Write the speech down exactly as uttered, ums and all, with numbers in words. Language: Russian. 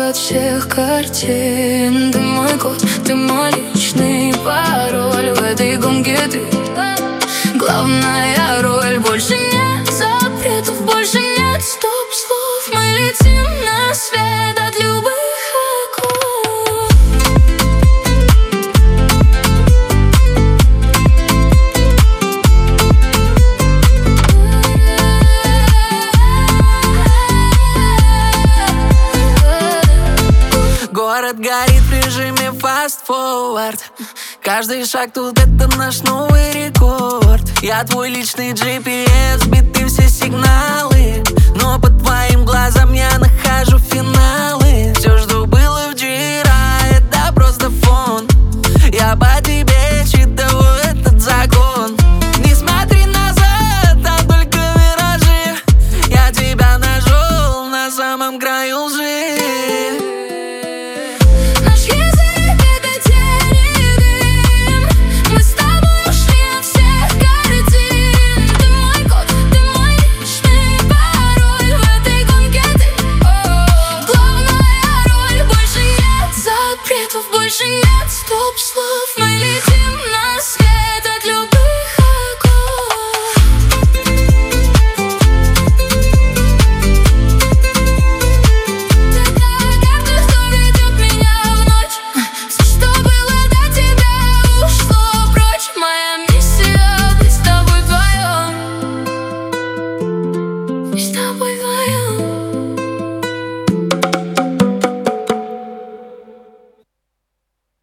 от всех картин. Ты мой код, ты мой личный пароль. В этой гонке ты главная роль. Больше нет запретов, больше нет стоп-слов. Мы летим на свет от любых оков. Город горит в режиме fast forward. Каждый шаг тут это наш новый рекорд. Я твой личный джи пи эс, сбиты все сигналы, но по твоим глазам я нахожу финалы.